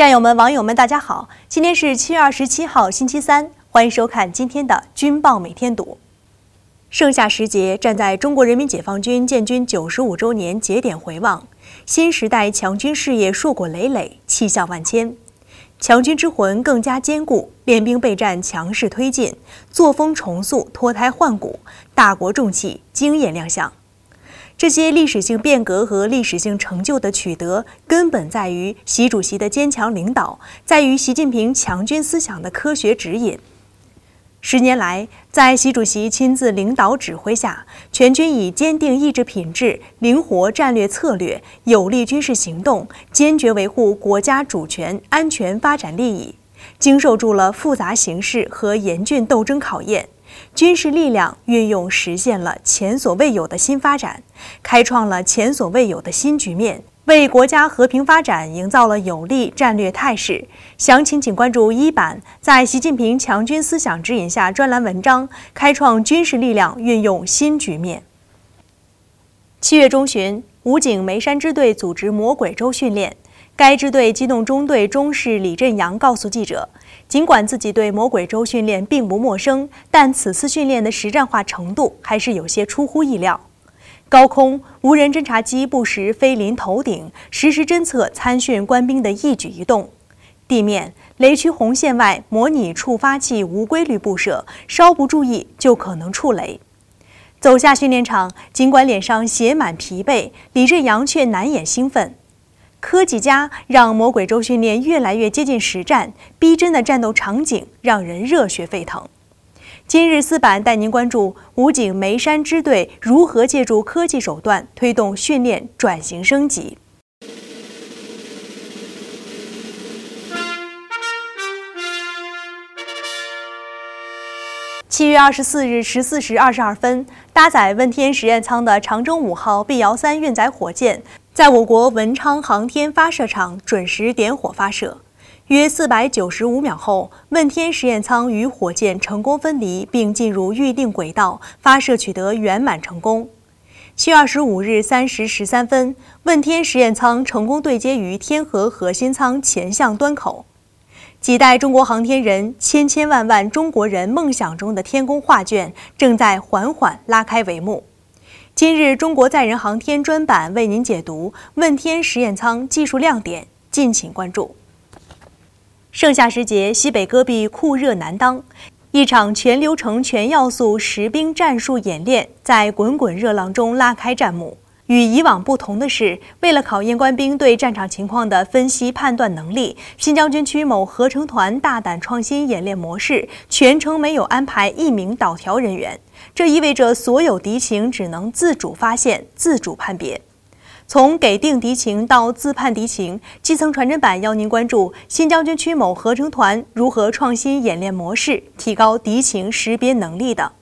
战友们、网友们，大家好！今天是7月27号，星期三，欢迎收看今天的《军报每天读》。盛夏时节，站在中国人民解放军建军95周年节点回望，新时代强军事业硕果累累，气象万千。强军之魂更加坚固，练兵备战强势推进，作风重塑，脱胎换骨，大国重器惊艳亮相。这些历史性变革和历史性成就的取得，根本在于习主席的坚强领导，在于习近平强军思想的科学指引。10年来，在习主席亲自领导指挥下，全军以坚定意志品质、灵活战略策略、有力军事行动，坚决维护国家主权、安全、发展利益，经受住了复杂形势和严峻斗争考验。军事力量运用实现了前所未有的新发展，开创了前所未有的新局面，为国家和平发展营造了有利战略态势。详情请关注一版在习近平强军思想指引下专栏文章，开创军事力量运用新局面。7月中旬，武警眉山支队组织魔鬼周训练。该支队机动中队中士李振阳告诉记者，尽管自己对魔鬼周训练并不陌生，但此次训练的实战化程度还是有些出乎意料。高空无人侦察机不时飞临头顶，实时侦测参训官兵的一举一动；地面雷区红线外模拟触发器无规律布设，稍不注意就可能触雷。走下训练场，尽管脸上写满疲惫，李振阳却难掩兴奋。科技家让魔鬼周训练越来越接近实战，逼真的战斗场景让人热血沸腾。今日4版带您关注武警眉山支队如何借助科技手段推动训练转型升级。7月24日14时22分，搭载问天实验舱的长征5号 B 遥3运载火箭在我国文昌航天发射场准时点火发射。约495秒后，问天实验舱与火箭成功分离，并进入预定轨道，发射取得圆满成功。7月25日3时13分，问天实验舱成功对接于天河核心舱前向端口。几代中国航天人、千千万万中国人梦想中的天宫画卷正在缓缓拉开帷幕。今日中国载人航天专版为您解读问天实验舱技术亮点，敬请关注。盛夏时节，西北戈壁酷热难当，一场全流程全要素实兵战术演练在滚滚热浪中拉开战幕。与以往不同的是，为了考验官兵对战场情况的分析判断能力，新疆军区某合成团大胆创新演练模式，全程没有安排1名导调人员。这意味着所有敌情只能自主发现、自主判别。从给定敌情到自判敌情，基层传真版邀您关注新疆军区某合成团如何创新演练模式，提高敌情识别能力的。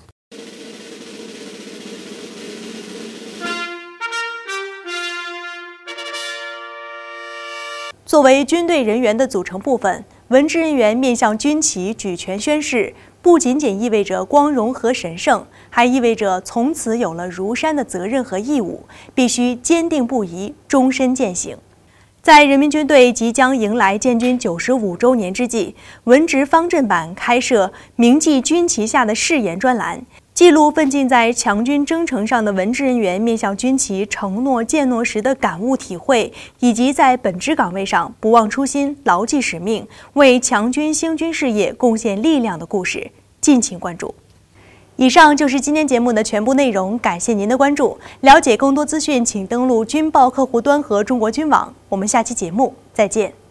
作为军队人员的组成部分，文职人员面向军旗举拳宣誓，不仅仅意味着光荣和神圣，还意味着从此有了如山的责任和义务，必须坚定不移，终身践行。在人民军队即将迎来建军95周年之际，文职方阵版开设铭记军旗下的誓言专栏，记录奋进在强军征程上的文职人员面向军旗承诺践诺时的感悟体会，以及在本职岗位上不忘初心、牢记使命，为强军兴军事业贡献力量的故事。敬请关注。以上就是今天节目的全部内容，感谢您的关注。了解更多资讯，请登录军报客户端和中国军网。我们下期节目再见。